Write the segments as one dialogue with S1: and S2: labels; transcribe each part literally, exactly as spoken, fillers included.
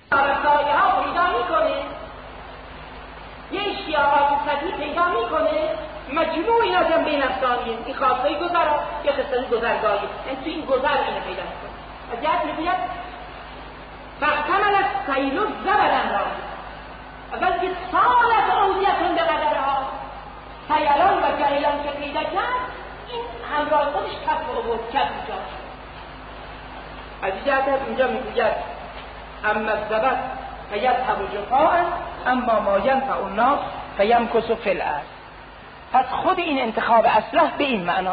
S1: سایه ها پیدا میکنه، یه اشتیاقات سطحی پیدا میکنه، مجموع اینا جنب بین افسانیه، این خاصه گذرا یا قصه گذرگاهی، این تو این گذر اینو پیدا میکنه. از جهت میگوید فاحتمل السیل زبدا را، اول که سالت اودیتون به قدرها، سیلان و جریان که پیدا کرد این همراه خودش کف عبور کف جا شد. از جهت اینجا میگوید اما الزبد فیذهب جفاء اما ما ینفع الناس فیمکث فی الارض. پس خود این انتخاب اسلح به این معنا.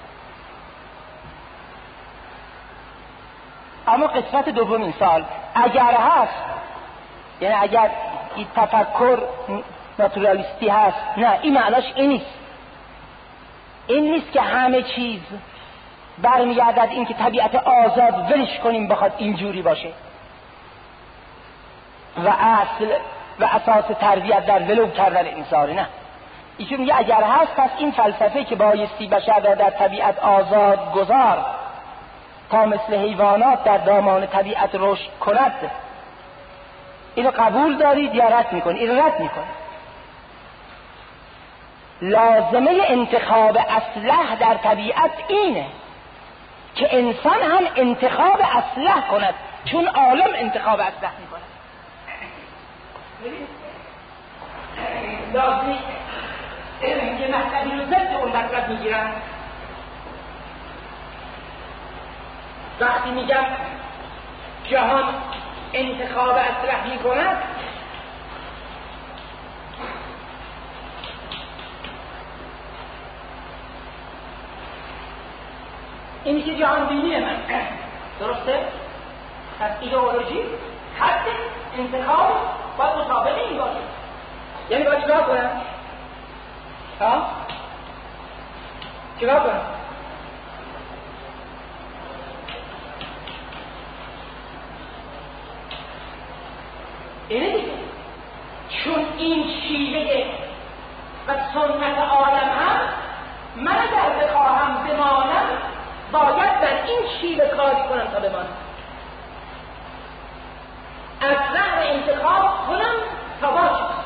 S1: اما قسمت دوم این سال اگر هست، یعنی اگر این تفکر ناتورالیستی هست، نه این معناش این نیست. این نیست که همه چیز برمیگردد این که طبیعت آزاد ولش کنیم بخواد اینجوری باشه و اصل و اساس تربیت در ولو کردن انسان. نه، ایشون میگه اگر هست پس این فلسفه که بایستی بشر را در طبیعت آزاد گذار تا مثل حیوانات در دامان طبیعت رشد کند، اینو قبول دارید یا رد میکنید؟ اینو رد میکنید. لازمه انتخاب اصلح در طبیعت اینه که انسان هم انتخاب اصلح کند، چون عالم انتخاب اصلح میکند. لازمی یه مطلبی رو ضد اون مطلب میگیرن. وقتی میگم جهان انتخاب اصلح میکند، اینی که جهان بینی من درسته؟ پس ایدئولوژی خط انتخاب باید مطابق این باشه. یعنی باید چیکار کنم؟ ها؟ چیکار کنم؟ اینه دیگه، چون این شیوه و سنت عالم هم من اگر بخواهم بمانم باید در این شیوه کاری کنم تا بمانم، از راه انتخاب کنم تا باشم.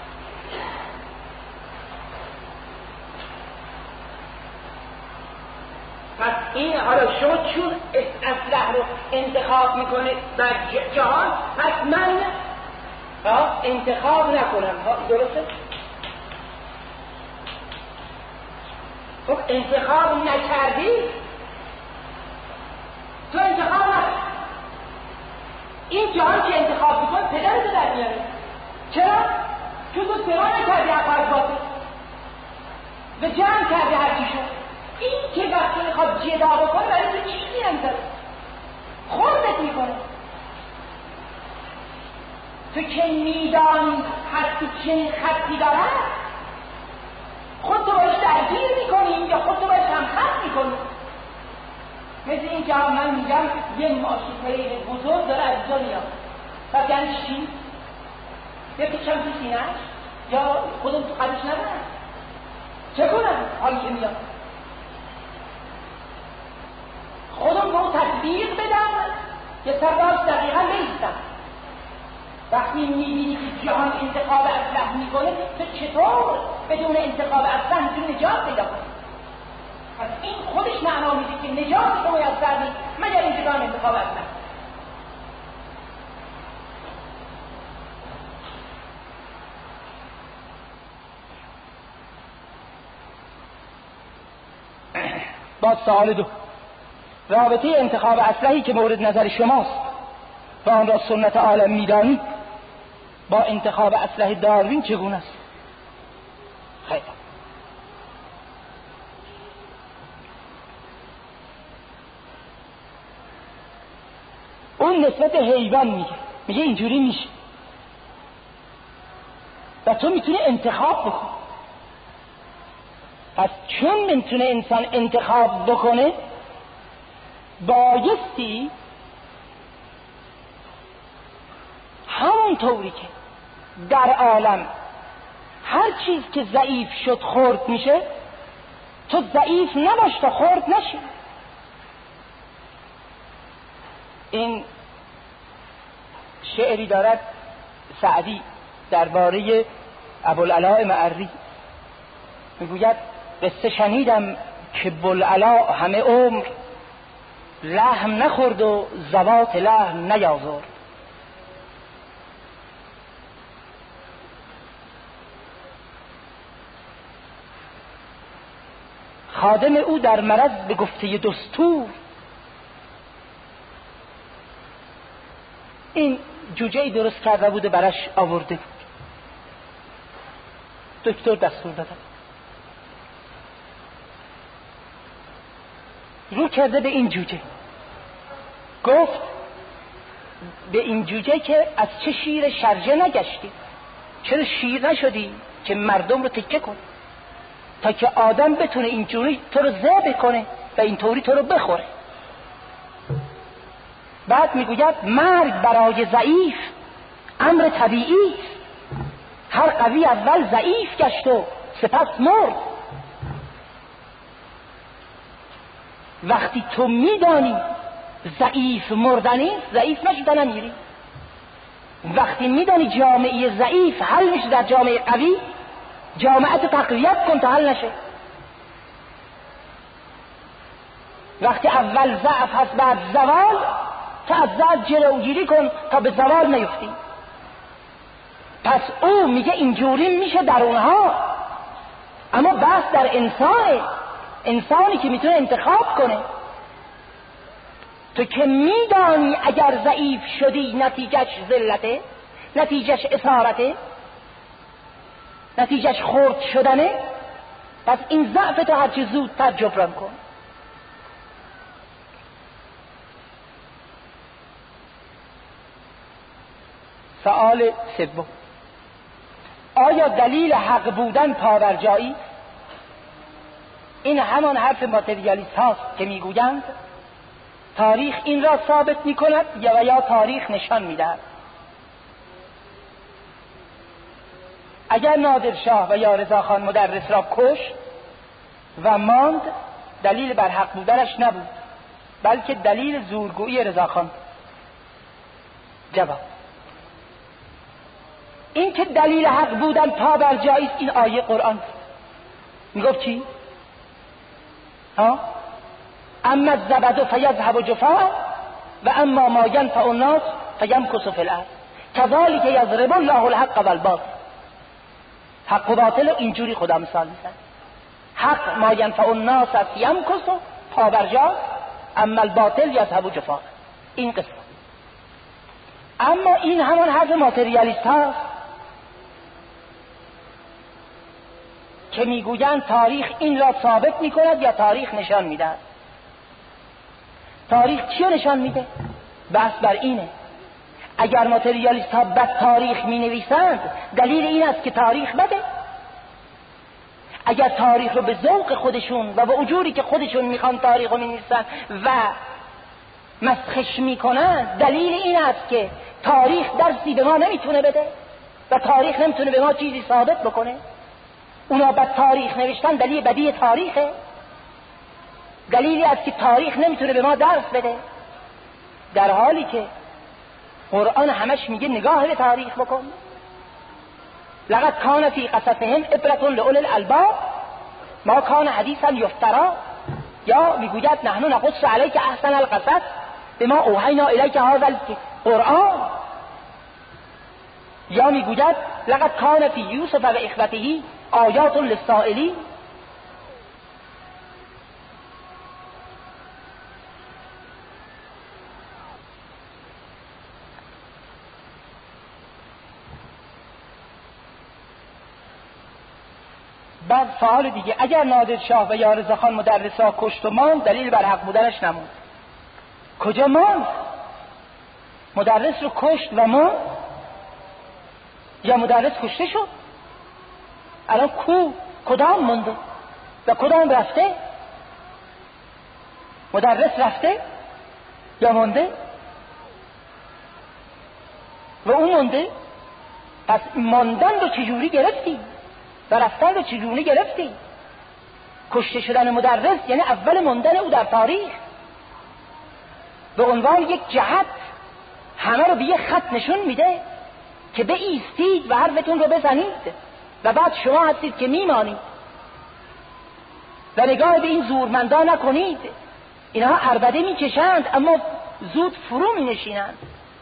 S1: پس این حالا شما چون اصلح رو انتخاب میکنه در جهان، پس من انتخاب نکنم. درسته؟ خب انتخاب نکردی، تو انتخاب نکن. این جهان که انتخاب میکنه پدرتو در میاره. چرا؟ چون تو سرا نکردی حق باطل و جمع کردی هر چی شد. این که وقتی میخواد جدا بکنه برای تو چیزی نمیذاره، خوردت میکنه. تو که میدانی هستی چنین خطی دارد، خود تو باش درگیر میکنی یا خود تو باش هم خط میکنی. مثل این که من میگم یه ماشین‌های بزرگ داره از جا میاد، پس یعنی چی؟ یا پیچم تو سینه‌اش یا خودم تو قدش ندارم، چه کنم حالی که میاد؟ خودم رو تطبیق بدم یا سرداش دقیقا بیستم. وقتی میبینی که جهان انتخاب اصلح میکنه، تو چطور بدون انتخاب اصلح میتونی نجات پیدا کنی؟ پس این خودش معنا میده که نجات تو میسر نیست مگر این جهان انتخاب اصلح. با سوال دو، رابطه انتخاب اصلحی که مورد نظر شماست و آن را سنت عالم میدانید با انتخاب اصلح داروین چگونه است؟ خیلی اون نسبت حیوان میگه میگه اینجوری میشه و تو میتونی انتخاب بکن. پس چون میتونه انسان انتخاب بکنه، بایستی همون طوری که در عالم هر چیز که ضعیف شد خرد میشه، تو ضعیف نباش تا خرد نشی. این
S2: شعری دارد سعدی درباره ابوالعلاء معری، میگوید قصه شنیدم که بوالعلاء همه عمر لحم نخورد و زوات لحم نیازرد. خادم او در مرض به گفته دستور این جوجه درست کرده بود و برش آورده بود. دکتر دستور دادن، رو کرده به این جوجه، گفت به این جوجه که از چه شیر شرجه نگشتی؟ چرا شیر نشدی که مردم رو تکه کن تا که آدم بتونه اینجوری تو رو ذبح کنه و اینطوری تو رو بخوره؟ بعد میگوید مرگ برای ضعیف امر طبیعی است. هر قوی اول ضعیف گشت و سپس مرد. وقتی تو میدانی ضعیف مردنی، ضعیف نشدن نمیری. وقتی میدانی جامعه ضعیف حل میشه در جامعه قوی، جامعه تو تقویت کن تا حل نشه. وقتی اول ضعف هست بعد زوال، تا از ضعف جلوگیری کن تا به زوال نیفتی. پس او میگه اینجوری میشه در اونها، اما بس در انسان، انسانی که میتونه انتخاب کنه. تو که میدانی اگر ضعیف شدی نتیجهش ذلته، نتیجهش اسارته، نتیجهش خرد شدنه، پس این ضعف تو هرچی زودتر جبران کن. سوال سوم، آیا دلیل حق بودن پابرجایی؟ این همان حرف ماتریالیست هاست که میگویند تاریخ این را ثابت می کند یا یا تاریخ نشان می دهد. اگر نادرشاه و یا رضاخان مدرس را کشت و ماند، دلیل بر حق بودنش نبود، بلکه دلیل زورگویی رضاخان. جواب این که دلیل حق بودن پابرجایی است، این آیه قرآن میگفت چی؟ ها؟ اما الزبد فیذهب جفاء و اما ما ینفع الناس فیمکث فی الارض کذلک یضرب الله الحق والباطل. حق و باطل اینجوری خدا مثال میزنه. حق ما ینفع الناس فیمکث پابرجا، اما الباطل یذهب جفاء. این قصه. اما این همان حرف ماتریالیست هاست که میگویند تاریخ این را ثابت میکند یا تاریخ نشان میدهد. تاریخ چی نشان میده؟ بحث بر اینه. اگر ماتریالیست ها بد تاریخ می نویسند، دلیل این است که تاریخ بده. اگر تاریخ رو به ذوق خودشون و به اجوری که خودشون میخوان تاریخ رو می نویسند و مسخش میکنن، دلیل این است که تاریخ درسی به ما نمیتونه بده و تاریخ نمیتونه به ما چیزی ثابت بکنه. اونا بد تاریخ نوشتن دلیل بدی تاریخه، دلیلی است که تاریخ نمیتونه به ما درس بده، در حالی که قرآن همش میگه نگاه به تاریخ بکن. لقد کان فی قصصهم عبرة لأولی الالباب ما کان حدیثا یفتری. یا میگوید نحن نقص علیک احسن القصص بما اوحینا الیک هذا القرآن. یا میگوید لقد کان فی یوسف و اخوته آیات للسائلین. بعد سوال دیگه، اگر نادرشاه و یا رضاخان مدرسا کشت و ماند، دلیل بر حق بودنش نموند. کجا ماند؟ مدرس رو کشت و ماند یا مدرس کشته شد؟ الان کو کدام مونده و کدام رفته؟ مدرس رفته یا مونده؟ و اون مونده. پس ماندن رو چجوری گرفتی و رفتن رو چجوری گرفتی؟ کشته شدن مدرس یعنی اول ماندن او در تاریخ به عنوان یک جهت همه رو به یه خط نشون میده که بایستید و حرفتون رو بزنید و بعد شما هستید که میمانید و نگاه به این زورمندا نکنید. اینها عربده میکشند اما زود فرو مینشینند.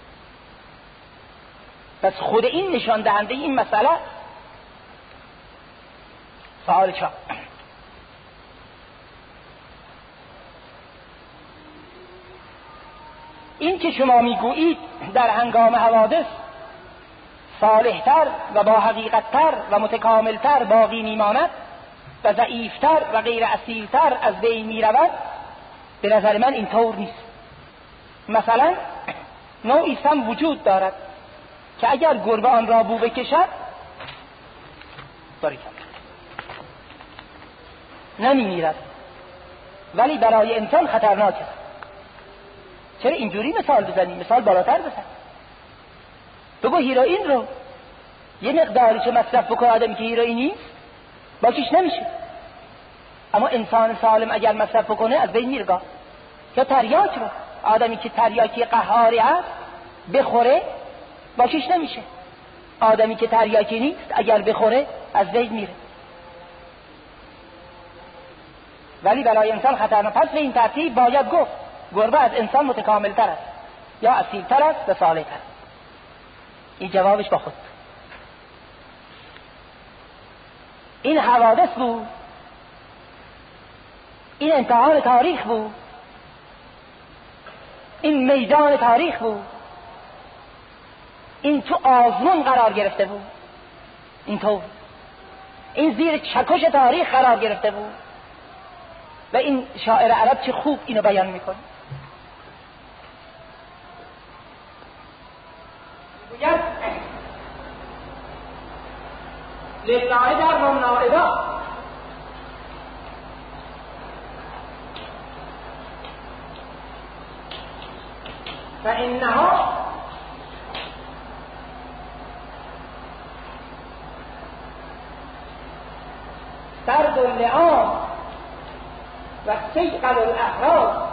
S2: پس خود این نشان دهنده این مسئله. سوال چهار، این که شما میگویید در هنگام حوادث صالحتر و با حقیقتتر و متکاملتر باقی میماند و ضعیفتر و غیر اصیلتر از بین میرود، به نظر من اینطور نیست. مثلا نوعی سم وجود دارد که اگر گربه آن را بو بکشد باریکن نمی میرد، ولی برای انسان خطرناک است. چرا اینجوری مثال بزنی؟ مثال بالاتر بزن. بگو هیروئین رو یه مقداری که مصرف بکنه آدمی که هیروئین نیست باکیش نمیشه، اما انسان سالم اگر مصرف بکنه از بین میره. یا تریاک رو آدمی که تریاکی قهاری هست بخوره باکیش نمیشه، آدمی که تریاکی نیست اگر بخوره از بین میره. ولی برای انسان خطرناک. پس به این ترتیب باید گفت گربه از انسان متکامل تر است یا اصیل تر است و صالح تر است. این جوابش با خود. این حوادث بود، این امتحان تاریخ بود، این میدان تاریخ بود، این تو آزمون قرار گرفته بود، این تو این زیر چکش تاریخ قرار گرفته بود. و این شاعر عرب چه خوب اینو بیان میکنه.
S1: میگن لله در منائبا فإنها سرد اللعام و سیقل الاحرار.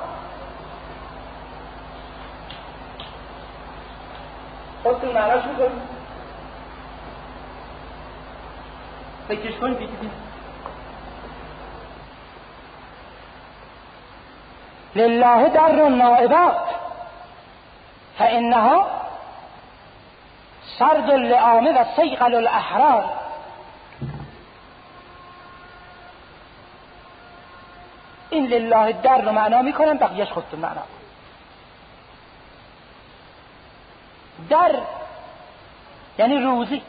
S1: خودتون معناش میکنید فکرش کنید بگید.
S2: لله در النائبات فإنها سرد اللعام و سیقل الاحرار. این لله در رو معنا میکنم، بقیهش خودتون معنا. در یعنی روزی.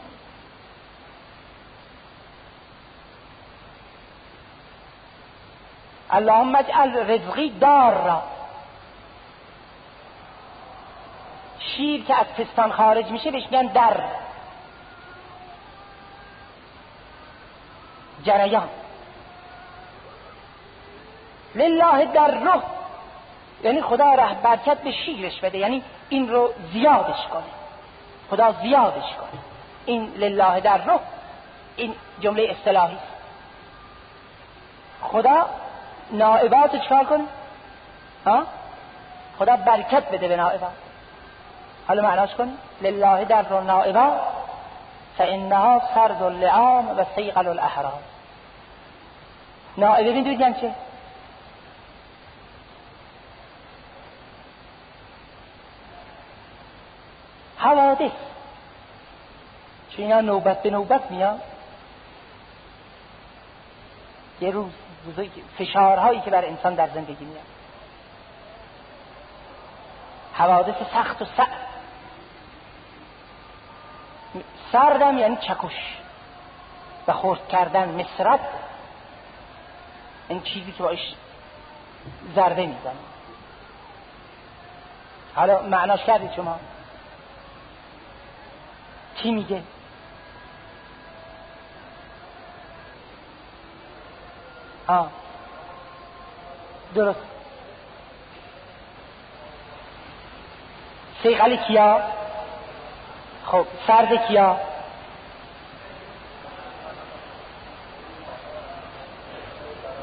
S2: اللهم اجعل رزقی دار را. شیر که از پستان خارج میشه بهش میگن در، جریان. لله در رو یعنی خدا ره برکت به شیرش بده، یعنی این رو زیادش کنه، خدا زیادش کنه. این لله در رو این جمله اصطلاحی است. خدا نائبات چکار کنه؟ ها؟ خدا برکت بده به نائبات. حالا معناش کنی لله در رو نائبات فإنها سرد اللعام و سیقل الاحرام. نائبه میدونید یعنی چه؟ حوادث چون اینا نوبت به نوبت میاد. یه روز فشارهایی که بر انسان در زندگی میاد، حوادث سخت و سعب. سردم یعنی چکش و خرد کردن، مسرد این چیزی که باش ضربه میزنه. حالا معناش کردید شما؟ چی میگه؟ آه درست. سیقل کیا؟ خب سرد کیا؟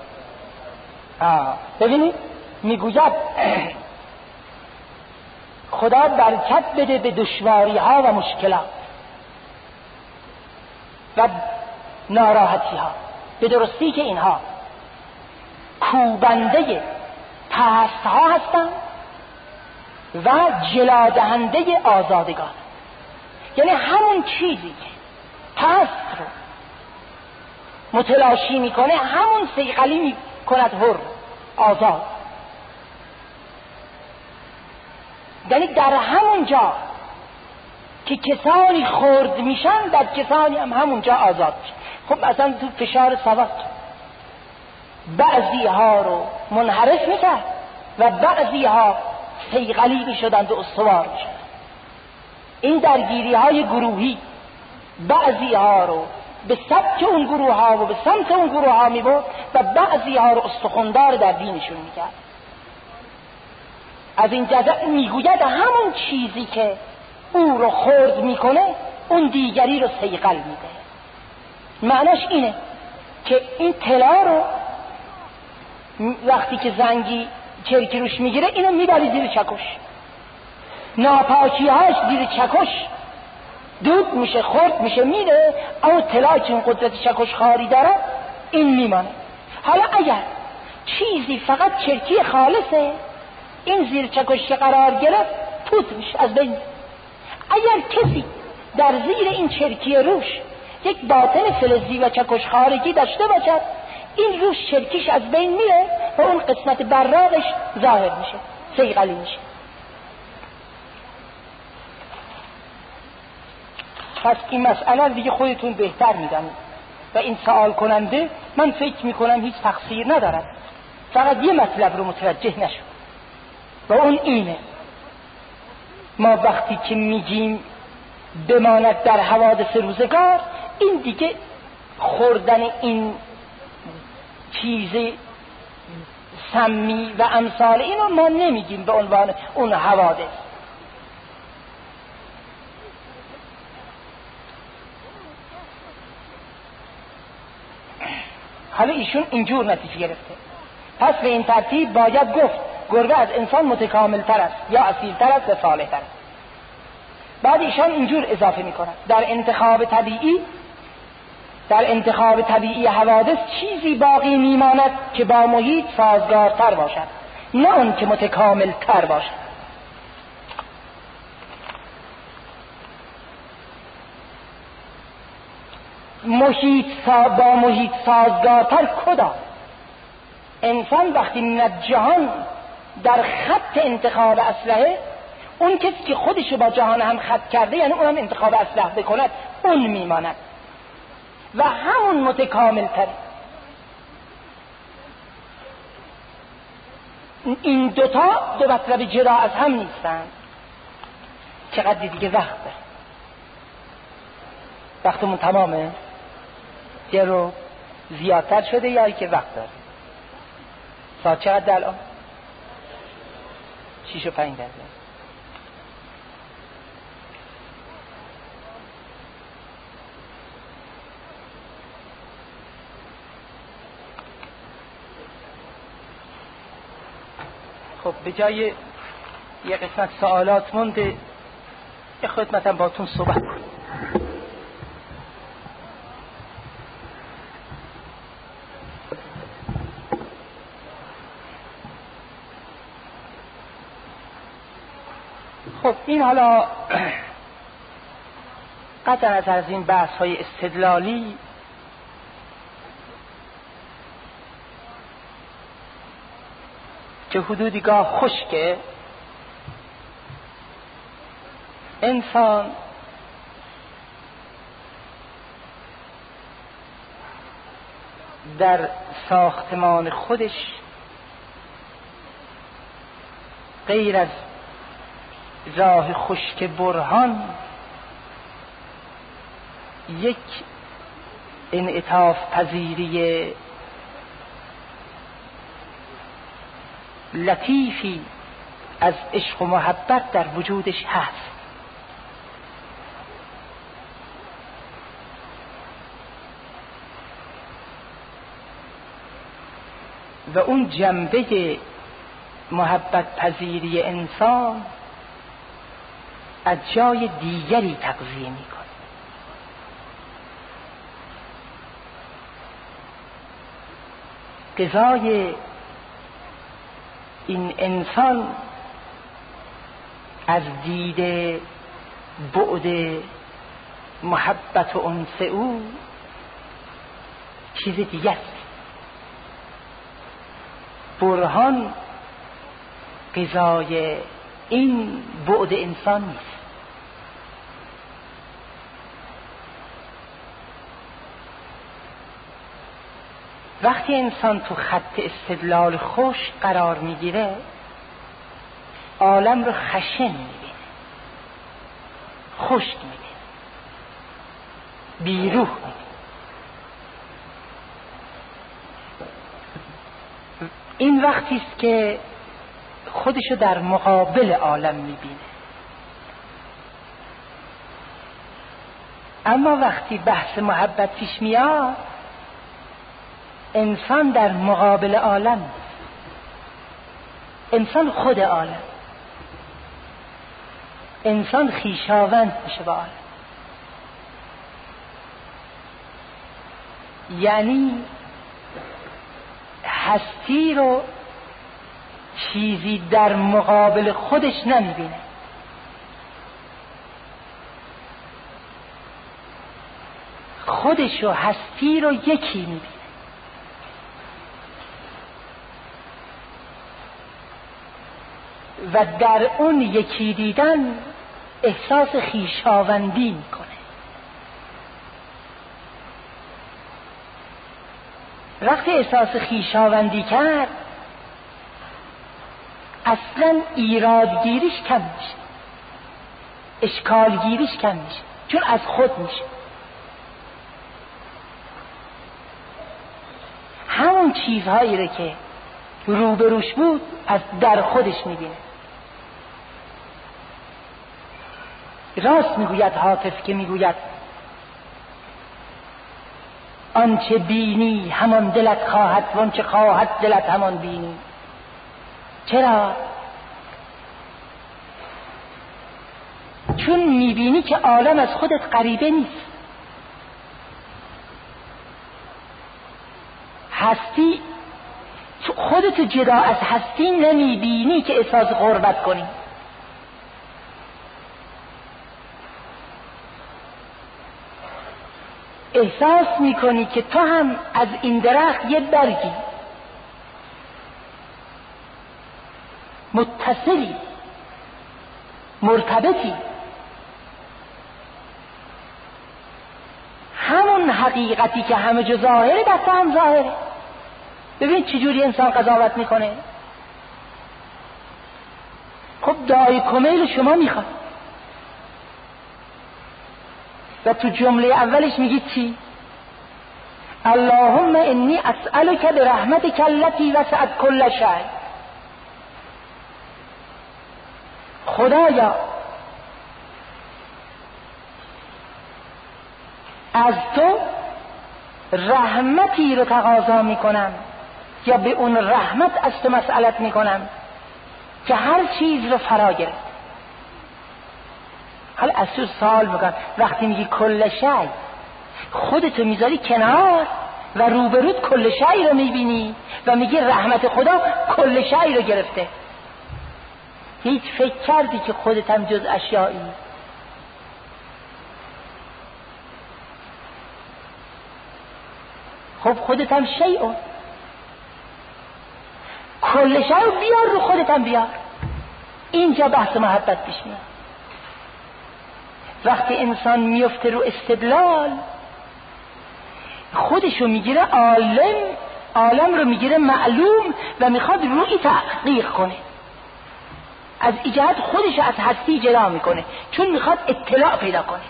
S2: آه ببینید میگوید خدا برکت بده به دشواری ها و مشکلات و ناراحتی ها. به درستی که اینها کوبنده ترس ها هستند و جلادهنده آزادگان. یعنی همون چیزی که ترس رو متلاشی میکنه همون صیقلی میکند حر آزاد. یعنی در همون جا که کسانی خرد میشن در کسانی هم همون جا آزاد میشن. خب مثلا تو فشار سبک بعضی ها رو منحرف میکرد و بعضی ها صیقلی میشدند و استوار میشدند. این درگیری های گروهی بعضی ها رو به سبک اون گروه ها و به سمت اون گروه ها میبرد و بعضی ها رو استخوندار در دینشون میکرد. از این جزء میگوید همون چیزی که او رو خرد میکنه اون دیگری رو صیقل میده. معناش اینه که این طلا رو وقتی که زنگی چرکی روش میگیره اینو میبری زیر چکش، ناپاکی هاش زیر چکش دود میشه، خرد میشه، میره. اما طلا که این قدرت چکش خاری داره این میمانه. حالا اگر چیزی فقط چرکی خالصه این زیر چکش که قرار گرفت پوت میشه، از بین. اگر کسی در زیر این چرکی روش یک باطن فلزی و چکش خارجی داشته باشد این روش چرکیش از بین میره و اون قسمت براقش ظاهر میشه، صیقلی میشه. پس این مسئله دیگه خودتون بهتر میدونید و این سوال کننده من فکر میکنم هیچ تقصیر ندارد، فقط یه مطلب رو متوجه نشد و اون اینه: ما وقتی که میگیم بماند در حوادث روزگار، این دیگه خوردن این چیز سمی و امثال اینو ما نمیگیم به عنوان اون حوادث. حالا ایشون اینجور نتیجه گرفته، پس به این ترتیب باید گفت گربه از انسان متکامل تر است یا اصیل تر است و صالح تر است. بعد ایشان اینجور اضافه میکنند در انتخاب طبیعی در انتخاب طبیعی حوادث چیزی باقی میماند که با محیط سازگارتر باشد، نه اون که متکامل تر باشد. محیط سا با محیط سازگارتر کدا؟ انسان وقتی میاد جهان در خط انتخاب اسلحه، اون کسی که خودشو با جهان هم خط کرده یعنی اونم انتخاب اسلحه بکند اون میماند و همون متکامل تر. این دوتا دو مطلب جدا از هم نیستند. چقدر دیگه وقت داره؟ وقتمون تمامه؟ یه رو زیادتر شده یا ای که وقت داره؟ ساعت چقدر الان؟ شیش و پنج دقیقه. خب به جای یه قسمت سوالات مونده، یه خدمتم باتون صحبت کنم. خب این حالا قطعا از این بحث های استدلالی که حدودی گاه خشکه، انسان در ساختمان خودش غیر از راه خشک برهان یک انعطاف پذیری لطیفی از عشق و محبت در وجودش هست و اون جنبه محبت پذیری انسان از جای دیگری تغذیه میکنه. غذای این انسان از دید بعد محبت و انس او چیز دیگه است. برهان غذای این بعد انسان نیست. وقتی انسان تو خط استدلال خشک قرار میگیره عالم رو خشن میبینه، خشک میبینه، بیروح میبینه. این وقتی است که خودشو در مقابل عالم میبینه. اما وقتی بحث محبت پیش میاد انسان در مقابل عالم نیست. انسان خود عالم، انسان خویشاوند میشه با عالم. یعنی هستی رو چیزی در مقابل خودش نمیبینه. خودش و هستی رو یکی میبینه. و در اون یکی دیدن احساس خویشاوندی میکنه. وقتی احساس خویشاوندی کرد اصلا ایرادگیریش کم میشه، اشکالگیریش کم میشه، چون از خود میشه. همون چیزهایی رو که روبروش بود از در خودش میبینه. راست میگوید حافظ که میگوید آنچه بینی همان دلت خواهد و آنچه خواهد دلت همان بینی. چرا؟ چون میبینی که عالم از خودت غریبه نیست. هستی خودت جدا از هستی نمیبینی که احساس غربت کنی. احساس میکنی که تو هم از این درخت یه برگی، متصلی، مرتبطی. همون حقیقتی که همه جا ظاهره در تو هم ظاهره. ببین چجوری انسان قضاوت میکنه. خب دعای کمیل شما میخواد و تو جمله اولش میگی چی؟ اللهم انی اسألک برحمتک التی وسعت کل شیء. خدایا از تو رحمتی رو تقاضا میکنم یا به اون رحمت از تو مسئلت میکنم که هر چیز رو فرا گرفت. حالا از تو سوال میکنم وقتی میگی کل شیء خودتو میذاری کنار و روبروت کل شیء رو میبینی و میگی رحمت خدا کل شیء رو گرفته. هیچ فکر کردی که خودت هم جز اشیایی؟ خب خودت هم شیء، کل شیء رو بیار رو خودت هم بیار. اینجا بحث محبت پیش میاد. وقتی انسان میفته رو استدلال خودشو میگیره عالم، عالم رو میگیره معلوم و میخواد روی تحقیق کنه. از ایجاد خودش از هستی جدا میکنه چون میخواد اطلاع پیدا کنه.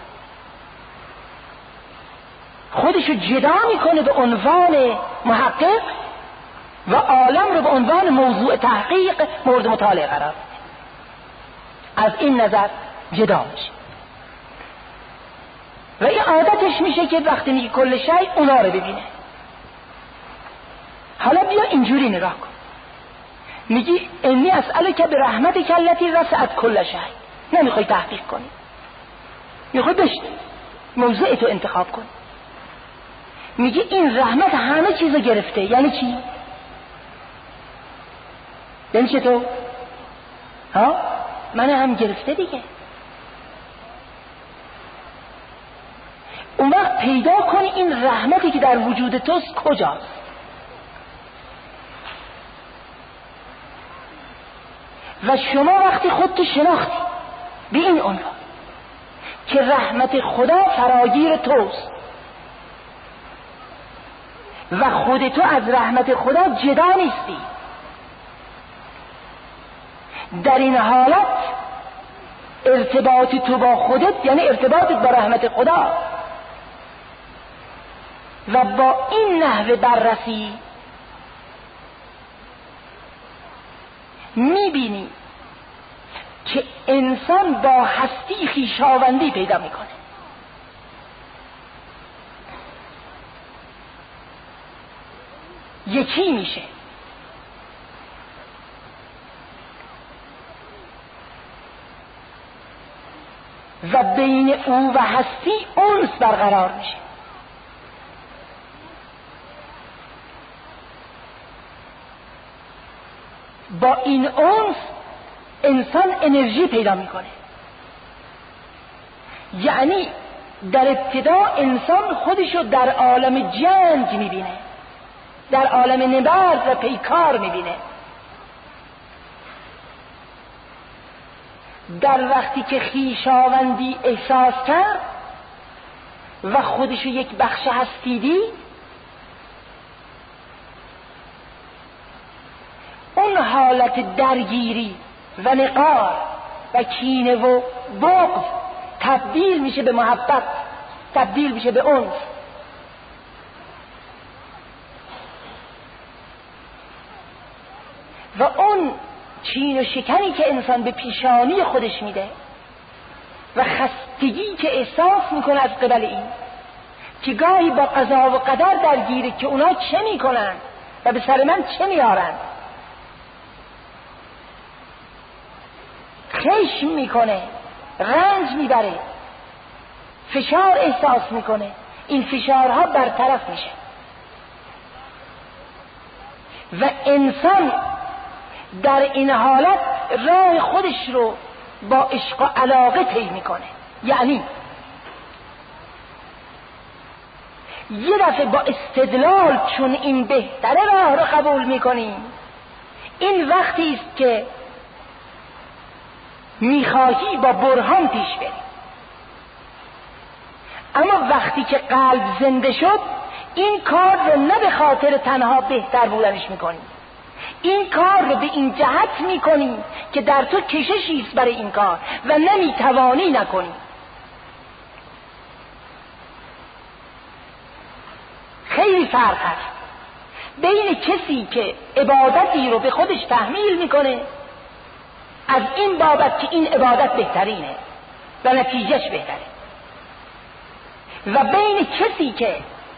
S2: خودشو جدا میکنه به عنوان محقق و عالم رو به عنوان موضوع تحقیق مورد مطالعه قرار میده. از این نظر جدا میشه و این عادتش میشه که وقتی میگه کل شیء اونا رو ببینه. حالا بیا اینجوری نگاه کن. میگی انی اسألک برحمتک التی وسعت کل شیء. نمیخوای تحقیق کنی، میخوای بشت موضع تو انتخاب کنی. میگه این رحمت همه چیزو گرفته. یعنی چی؟ یعنی چطور؟ ها؟ من هم گرفته دیگه. اون وقت پیدا کنی این رحمتی که در وجود توست کجاست. و شما وقتی خودتو شناختی به این عنوان که رحمت خدا فراگیر توست و خودتو از رحمت خدا جدا نیستی، در این حالت ارتباط تو با خودت یعنی ارتباطت با رحمت خدا و با این نحوه بررسی میبینی که انسان با هستی خویشاوندی پیدا میکنه. یکی میشه. و بین او و هستی انس برقرار میشه. با این انس انسان انرژی پیدا میکنه. یعنی در ابتدا انسان خودشو در عالم جنگ میبینه، در عالم نبرد و پیکار میبینه. در وقتی که خویشاوندی احساس کرد و خودشو یک بخش هستی دید، اون حالت درگیری و نقار و کینه و بغض تبدیل میشه به محبت، تبدیل میشه به انس. و اون چین و شکنی که انسان به پیشانی خودش میده و خستگی که احساس میکنه از قبل این که گاهی با قضا و قدر درگیره که اونا چه میکنن و به سر من چه میارن، خشم میکنه، رنج میبره، فشار احساس میکنه. این فشارها برطرف میشه و انسان در این حالت راه خودش رو با عشق و علاقه طی میکنه. یعنی یه دفعه با استدلال چون این بهتره راه رو قبول میکنیم، این وقتی است که میخواهی با برهان پیش بری. اما وقتی که قلب زنده شد این کار رو نه به خاطر تنها بهتر بودنش میکنی، این کار رو به این جهت میکنی که در تو کششی است برای این کار و نمیتوانی نکنی. خیلی فرق هست بین کسی که عبادتی رو به خودش تحمیل میکنه از این بابت که این عبادت بهترینه و نتیجهش بهتره، و بین کسی که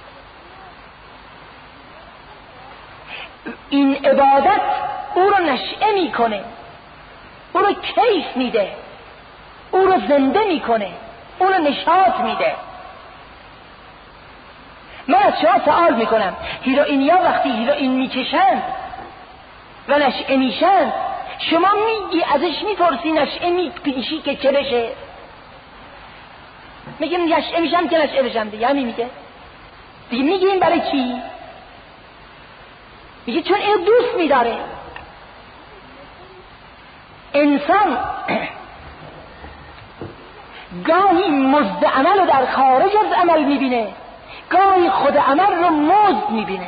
S2: این عبادت او رو نشئه میکنه، او رو کیف میده، او رو زنده میکنه، او رو نشاط میده. من از شما سوال میکنم، هیروئینیا وقتی هیروئین میکشند و نشئه میشند، شما میگی ازش میپرسی نشئه میپیشی که چه بشه؟ میگیم نشئه میشم که نشئه بشم دیگه، همین میگه دیگه. میگیم برای چی؟ میگه چون اینو دوست میداره. انسان گاهی مزد عمل رو در خارج از عمل میبینه، گاهی خود عمل رو مزد میبینه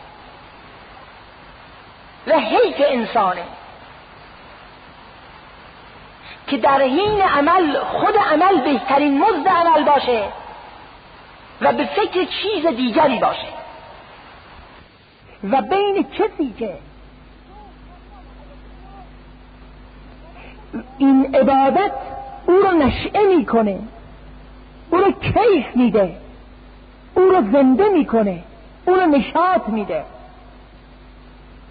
S2: و حیف انسانه که در حین عمل خود عمل بهترین مزد عمل باشه و به فکر چیز دیگری باشه. و بین کسی که این عبادت او رو نشئه میکنه، او رو کیف میده، او رو زنده میکنه، او رو نشاط میده.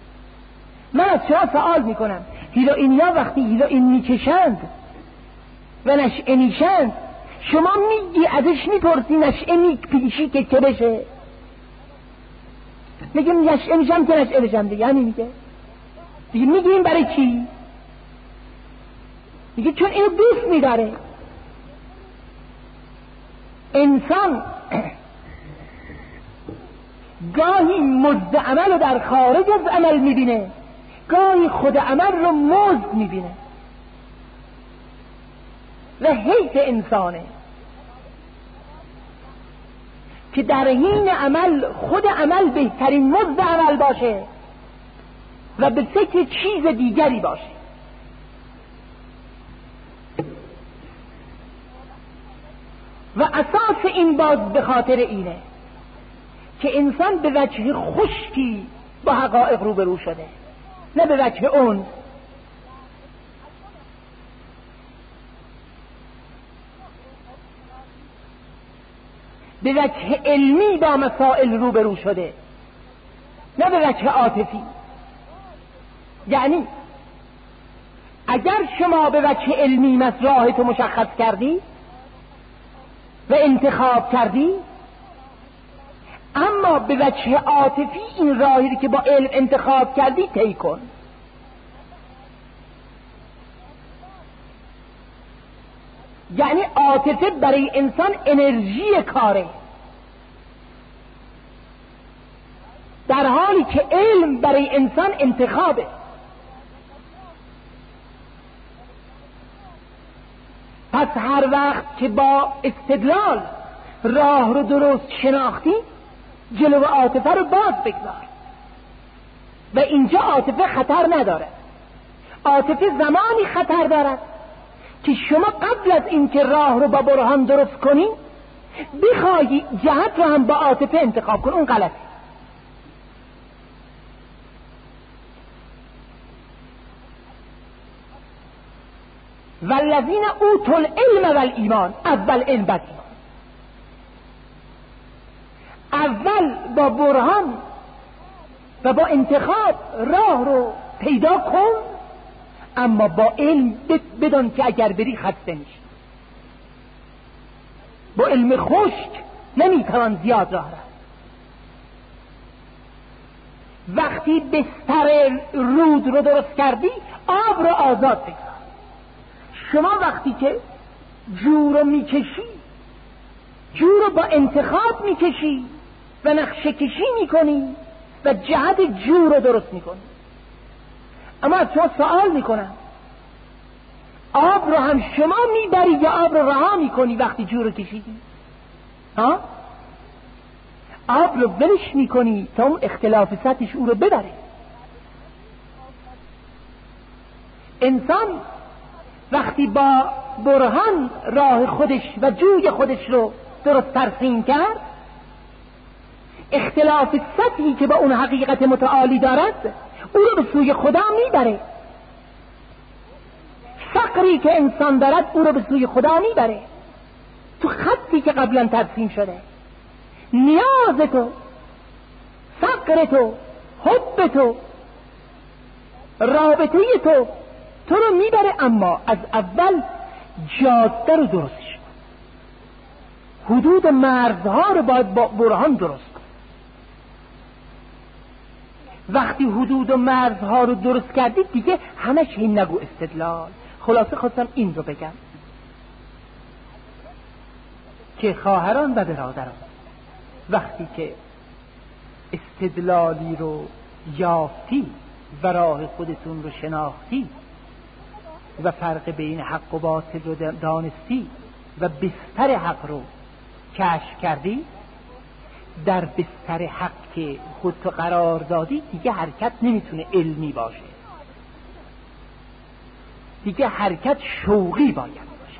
S2: من از شما سوال میکنم، هیروئینیا وقتی هیروئین میکشند و نشئه میشن، شما میگی ازش میپرسی نشئه میپیشی که چه بشه؟ میگم نشئه میشم که نشئه بشم دیگه، همین میگه دیگه. میگیم برای چی؟ میگه چون اینو دوست میداره. انسان گاهی مزد عمل رو در خارج از عمل میبینه، گاهی خود عمل رو مزد میبینه و حیث انسانه که در حین عمل خود عمل بهترین مزد عمل باشه و به فکر چیز دیگری باشه. و اساس این باز به خاطر اینه که انسان به وجه خشکی با حقایق روبرو شده، نه به وجه اون. به وجه علمی با مسائل روبرو شده، نه به وجه عاطفی. یعنی اگر شما به وجه علمی راهتو مشخص کردی و انتخاب کردی، اما به وجه عاطفی این راهی که با علم انتخاب کردی طی کن. یعنی عاطفه برای انسان انرژی کاره، در حالی که علم برای انسان انتخابه. پس هر وقت که با استدلال راه رو درست شناختی، جلو عاطفه رو باز بگذار و اینجا عاطفه خطر نداره. عاطفه زمانی خطر دارد که شما قبل از اینکه راه رو با برهان درست کنی بخواهی جهت رو هم با عاطفه انتخاب کن، اون غلطه. والذین اوتوا العلم والایمان، اول علم بعد ایمان. اول با برهان و با انتخاب راه رو پیدا کن، اما با علم بدون که اگر بری خسته میشی. با علم خشک نمیتوان زیاد راه رفت. وقتی بستر رود رو درست کردی، آب رو آزاد بگذار. شما وقتی که جو رو میکشی، جو رو با انتخاب میکشی و نقشه کشی میکنی و جهت جو رو درست میکنی. اما از شما سوال میکنم، آب رو هم شما میبری یا آب رو رها میکنی وقتی جو رو کشیدی؟ ها؟ آب رو ولش میکنی تا اون اختلاف سطحش او رو ببره. انسان وقتی با برهان راه خودش و جوی خودش رو درست ترسیم کرد، اختلاف سطحی که با اون حقیقت متعالی دارد او رو به سوی خدا میبره. فقری که انسان دارد او رو به سوی خدا میبره، تو خطی که قبلا ترسیم شده. نیاز تو، فقر تو، حب تو، رابطه تو تو رو میبره، اما از اول جاده رو درستش کن. حدود مرزها رو باید با برهان درست کن. وقتی حدود و مرزها رو درست کردید دیگه همش این نگو استدلال. خلاصه خواستم این رو بگم که خواهران و برادران، وقتی که استدلالی رو یافتی و راه خودتون رو شناختی و فرق بین حق و باطل رو دانستی و بستر حق رو کشف کردی، در بستر حق که خودتو قرار دادی دیگه حرکت نمیتونه علمی باشه، دیگه حرکت شوقی باید باشه.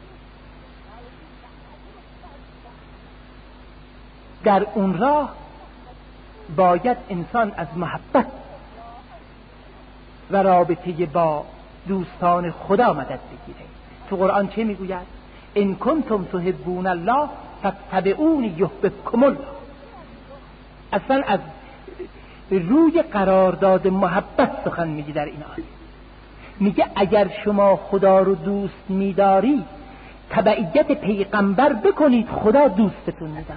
S2: در اون راه باید انسان از محبت و رابطه با دوستان خدا مدد بگیره. تو قرآن چه میگوید؟ ان کنتم تحبون الله فاتبعونی یحببکم الله. اصلا از روی قرارداد محبت سخن میگه در این آیه. میگه اگر شما خدا رو دوست میداری تبعیت پیغمبر بکنید خدا دوستتون می‌داره.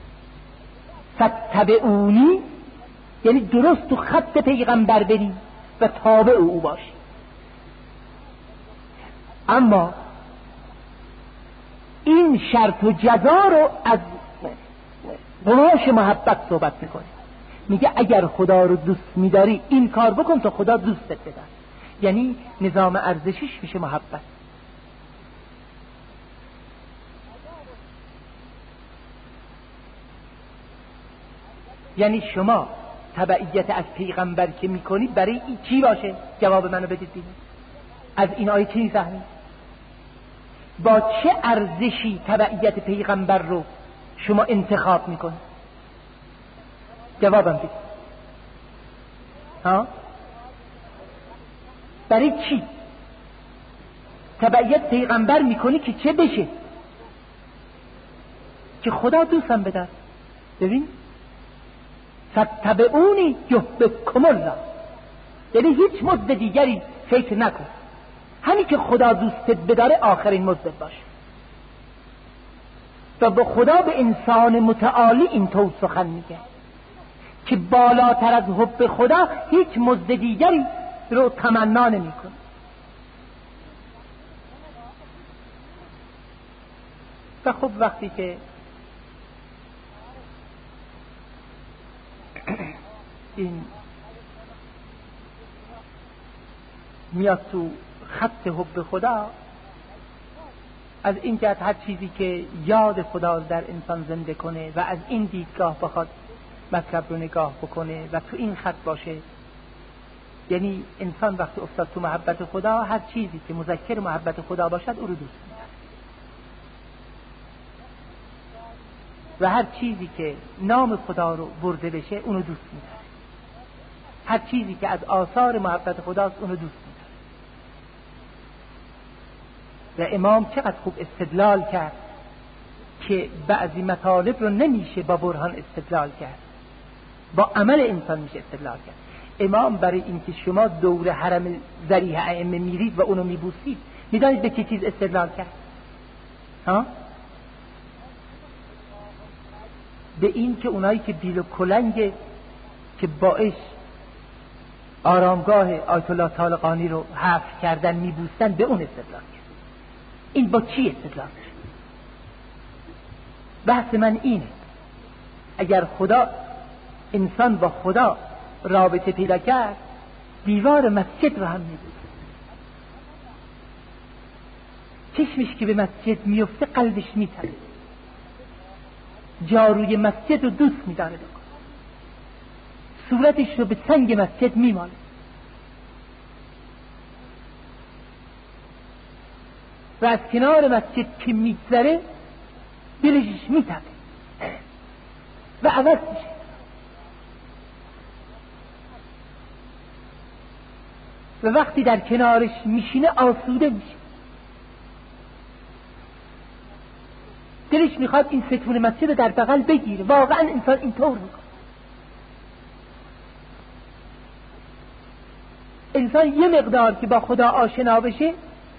S2: فتبعونی یعنی درست تو خط پیغمبر برید و تابع او باشید. اما این شرط و جزا رو از قماش محبت صحبت میکنه. میگه اگر خدا رو دوست میداری این کار بکن تا خدا دوستت بده. یعنی نظام ارزشیش میشه محبت. یعنی شما تبعیت از پیغمبر که میکنی برای این چی باشه؟ جواب منو بدید دیگه. از این آیه چی میفهمید؟ با چه ارزشی تبعیت پیغمبر رو شما انتخاب میکنید؟ جوابم بدید. ها؟ برای چی تبعیت پیغمبر میکنی که چه بشه؟ که خدا دوستم بده. ببین فتبعونی یحببکم الله، یعنی هیچ مزد دیگری فکر نکن، همین که خدا دوستت بداره آخرین مزد باشه. و به خدا به انسان متعالی این طور سخن میگه که بالاتر از حب خدا هیچ مزد دیگری رو تمنا نمی‌کنه. و خب وقتی که این میاد تو خط حب خدا، از این جهت هر چیزی که یاد خدا در انسان زنده کنه و از این دیدگاه بخواد مطلب رو نگاه بکنه و تو این خط باشه، یعنی انسان وقتی افتاد تو محبت خدا هر چیزی که مذکر محبت خدا باشد او رو دوست می‌داره و هر چیزی که نام خدا رو برده بشه اونو دوست می‌داره. هر چیزی که از آثار محبت خداست اونو دوست می‌داره. و امام چقدر خوب استدلال کرد که بعضی مطالب رو نمیشه با برهان استدلال کرد، با عمل انسان میشه استدلال کرد. امام برای اینکه شما دور حرم ذریح ائمه میرید و اونو میبوسید، میدانید به چه چیز استدلال کرد؟ ها؟ به این که اونایی که بیل و کلنگ که باعث آرامگاه آیت الله طالقانی رو حفظ کردن میبوستن، به اون استدلال کرد. این با چی استدلال کرد؟ بحث من اینه، اگر خدا انسان با خدا رابطه پیدا کرد دیوار مسجد رو هم میبوسه. چشمش که به مسجد میفته قلبش میتره، جاروی مسجد رو دوست میداره، صورتش رو به سنگ مسجد میماله. و از کنار مسجد که میگذره دلش میتره و عوض میشه. و وقتی در کنارش میشینه آسوده میشه، دلش میخواد این ستون مسجد در بغل بگیره. واقعا انسان اینطور میکنه. انسان یه مقدار که با خدا آشنا بشه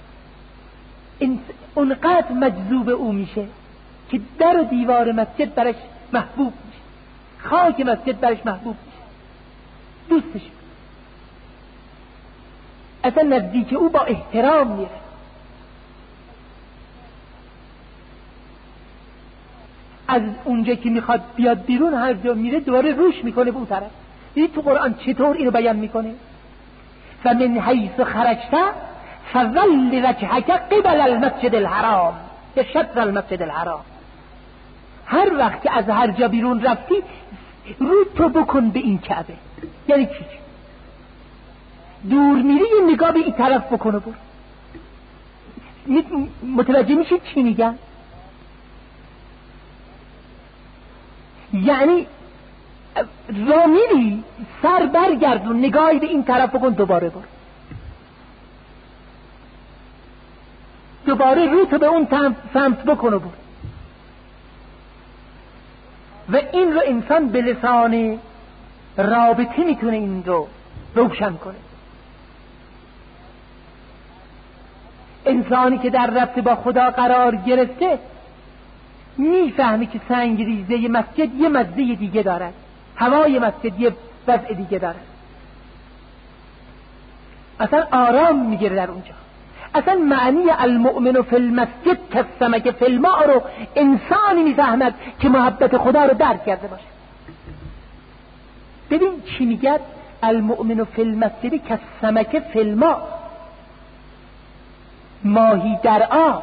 S2: اونقدر مجذوب او میشه که در و دیوار مسجد برش محبوب میشه، خاک مسجد برش محبوب میشه، دوستش میشه، اصلا نزدیک او با احترام میره. از اونجا که میخواد بیاد بیرون هر جا میره دوباره روش میکنه به اون طرف. دیدید تو قرآن چطور اینو بیان میکنه؟ فمن حیث خرجت فول وجهک قبل المسجد الحرام یا شطر المسجد الحرام. هر وقت که از هر جا بیرون رفتی رو تو بکن به این کعبه. یعنی چی؟ دور میری یه نگاه به این طرف بکن و برو. متوجه میشید چی میگن؟ یعنی را میری سر برگرد و نگاهی به این طرف بکن، دوباره برو، دوباره رو تو به اون سمت بکن و برو. و این رو انسان به لسان رابطه میتونه این رو روشن کنه.
S3: انسانی که در رابطه با خدا قرار گرفته میفهمه که سنگ ریزه مسجد یه مزه دیگه دارد، هوای مسجد یه وضع دیگه دارد، اصلا آرام میگیره در اونجا. اصلا معنی المؤمن فی المسجد کالسمک فی الماء رو انسانی میفهمد که محبت خدا رو درک کرده باشه. ببین چی میگه المؤمن فی المسجد کالسمک فی الماء، ماهی در آب.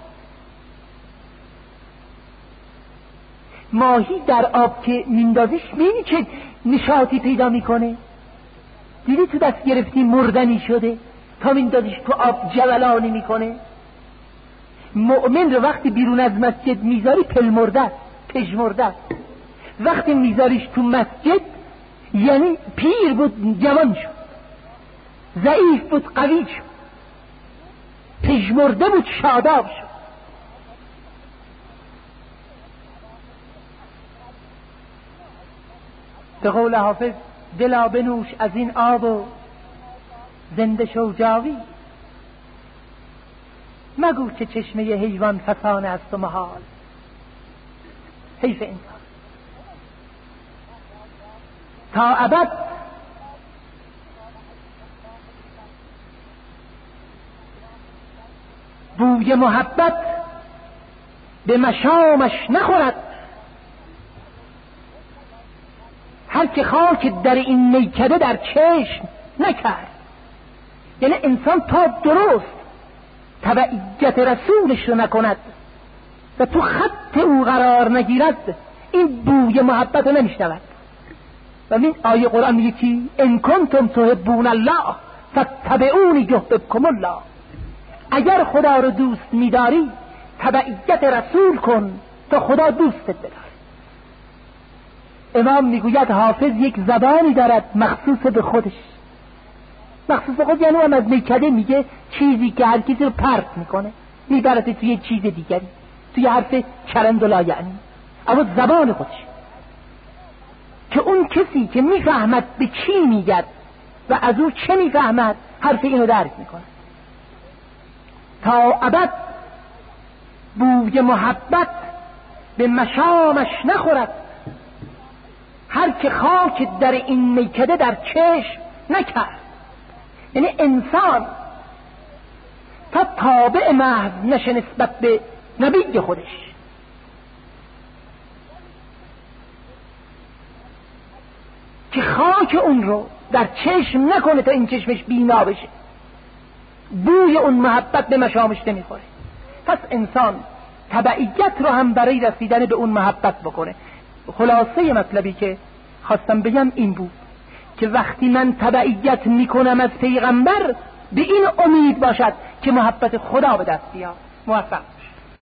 S3: ماهی در آب که میندازیش میبینی چه نشاطی پیدا میکنه؟ دیدی تو دست گرفتی مردنی شده، تا میندازیش تو آب جولانی میکنه. مؤمن رو وقتی بیرون از مسجد میذاری پل مرده، پژ مرده. وقتی میذاریش تو مسجد یعنی پیر بود جوان شد، ضعیف بود قوی شد، پژ مرده بود شاداب شد. به قول حافظ دلا بنوش از این آب و زنده شو جاوی، مگو که چشمه حیوان فسانه است و محال. حیف انسان تا ابد بوی محبت به مشامش نخورد، هر که خاک در این میکده در چشم نکرد. یعنی انسان تا درست تبعیت رسولش رو نکند و تو خط او قرار نگیرد این بوی محبت رو نمیشنود. و این آیه قرآن میگه چی؟ ان کنتم تحبون الله فاتبعونی یحببکم الله. اگر خدا رو دوست میداری تبعیت رسول کن تا خدا دوستت بداره. امام میگوید حافظ یک زبانی دارد مخصوص به خودش، مخصوص به خود یعنی هم از میکده میگه چیزی که هر کسی رو پرت میکنه میبرد توی چیز دیگری، توی حرف چرند و لا یعنی. اما زبان خودش که اون کسی که میفهمد به چی میگد و از او چه میفهمد حرف اینو درک میکنه. تا ابد بوی محبت به مشامش نخورد، هر که خاک در این میکده در چشم نکرد. یعنی انسان تا تابع محض نشه نسبت به نبی خودش، که خاک اون رو در چشم نکنه تا این چشمش بینا بشه، بوی اون محبت به مشامش نمیخوره. پس انسان تبعیت رو هم برای رسیدن به اون محبت بکنه. خلاصه مطلبی که خواستم بگم این بود که وقتی من تبعیت میکنم از پیغمبر به این امید باشد که محبت خدا به دست بیاد. موفق